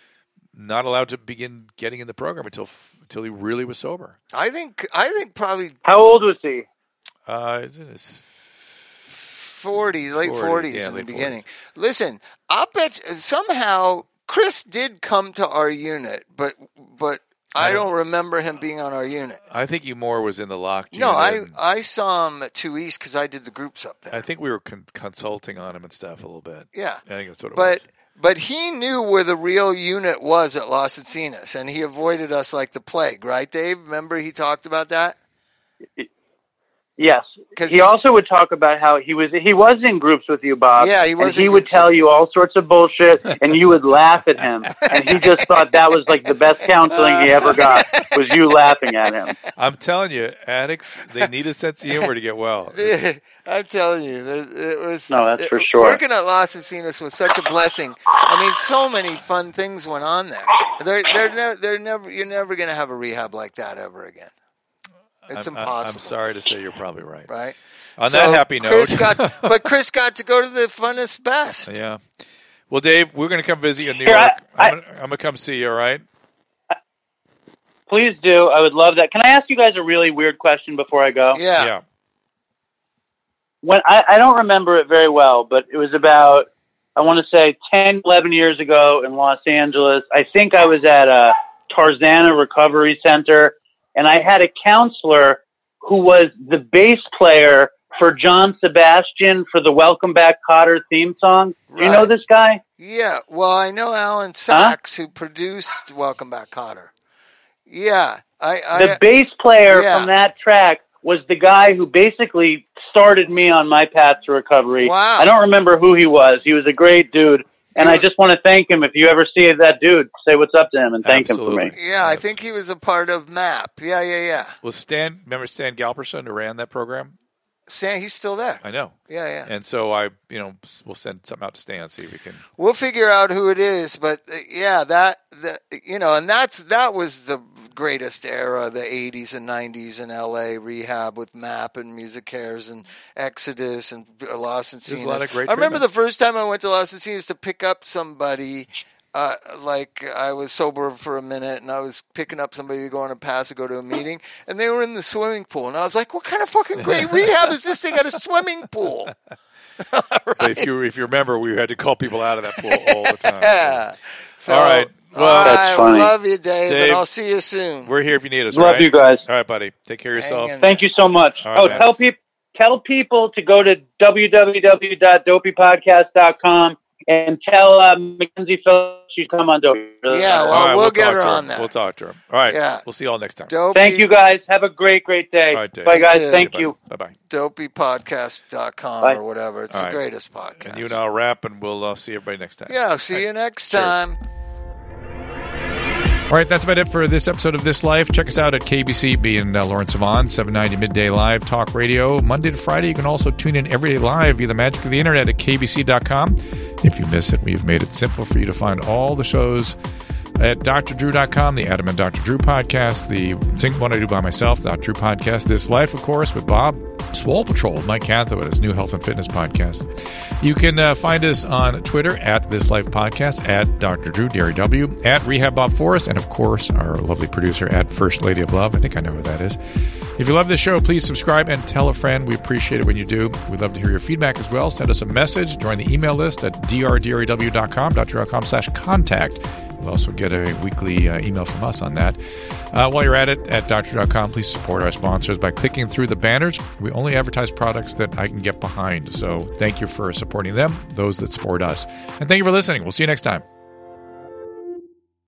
not allowed to begin getting in the program until he really was sober. I think probably... How old was he? He's in his 40s, late 40s in the beginning. Listen, I'll bet somehow Chris did come to our unit, but I don't remember him being on our unit. I think you more was in the locked No, unit. I saw him at 2 East because I did the groups up there. I think we were consulting on him and stuff a little bit. Yeah. I think that's what it was. But he knew where the real unit was at Las Encinas, and he avoided us like the plague, right, Dave? Remember he talked about that? Yes. He also would talk about how he was in groups with you, Bob. Yeah, he was. And he would tell you all sorts of bullshit, and you would laugh at him. And he just thought that was like the best counseling he ever got, was you laughing at him. I'm telling you, addicts, they need a sense of humor to get well. Dude, I'm telling you, it was. No, that's for sure. Working at Las Encinas was such a blessing. I mean, so many fun things went on there. You're never going to have a rehab like that ever again. It's impossible. I'm sorry to say you're probably right. Right. On that happy note. Chris got to go to the funnest best. Yeah. Well, Dave, we're going to come visit you in New York. I'm going to come see you, all right? Please do. I would love that. Can I ask you guys a really weird question before I go? Yeah. When I don't remember it very well, but it was about, I want to say 10, 11 years ago in Los Angeles. I think I was at a Tarzana Recovery Center, and I had a counselor who was the bass player for John Sebastian for the Welcome Back, Kotter theme song. Do you know this guy? Yeah. Well, I know Alan Sachs, who produced Welcome Back, Kotter. Yeah. The bass player from that track was the guy who basically started me on my path to recovery. Wow. I don't remember who he was. He was a great dude. And I just want to thank him. If you ever see that dude, say what's up to him and thank him for me. Yeah, I think he was a part of MAP. Yeah. Well, remember Stan Galperson who ran that program? Stan, he's still there. I know. Yeah. And so we'll send something out to Stan, see if we can. We'll figure out who it is, but and that was the greatest era, the 80s and 90s in LA, rehab with MAP and Music Cares and Exodus and Los Encinas. There's a lot of great I remember the first time I went to Los Encinas to pick up somebody. I was sober for a minute, and I was picking up somebody to go on a pass to go to a meeting, and they were in the swimming pool, and I was like, "What kind of fucking great rehab is this thing at a swimming pool?" Right. But if you remember, we had to call people out of that pool all the time. Yeah. So, all right. Well, that's funny. Love you, Dave, and I'll see you soon. We're here if you need us. Love you guys. All right, buddy. Take care of yourself. Thank you so much. Right, tell people to go to www.dopeypodcast.com and tell Mackenzie Phillips she'd come on Dopey. Yeah, well, we'll get her on that. We'll talk to her. All right. Yeah. We'll see you all next time. Dopey. Thank you, guys. Have a great day. All right, Dave. Bye, guys. Thank you. Bye-bye. Dopeypodcast.com or whatever. It's the greatest podcast. And you and I'll wrap, and we'll see everybody next time. Yeah, see you next time. All right, that's about it for this episode of This Life. Check us out at KBC, being Lawrence Savon, 790 Midday Live Talk Radio, Monday to Friday. You can also tune in every day live via the magic of the internet at kbc.com. If you miss it, we've made it simple for you to find all the shows at drdrew.com, the Adam and Dr. Drew podcast, the Sing One I Do By Myself, the Dr. Drew podcast, This Life, of course, with Bob, Swole Patrol, Mike Catherwood, his new health and fitness podcast. You can find us on Twitter at This Life Podcast, at Dr. Drew, Derry W, at Rehab Bob Forrest, and of course, our lovely producer at First Lady of Love. I think I know who that is. If you love this show, please subscribe and tell a friend. We appreciate it when you do. We'd love to hear your feedback as well. Send us a message. Join the email list at drdraw.com/contact. You'll also get a weekly email from us on that. While you're at it, at drdrew.com, please support our sponsors by clicking through the banners. We only advertise products that I can get behind. So thank you for supporting them, those that support us. And thank you for listening. We'll see you next time.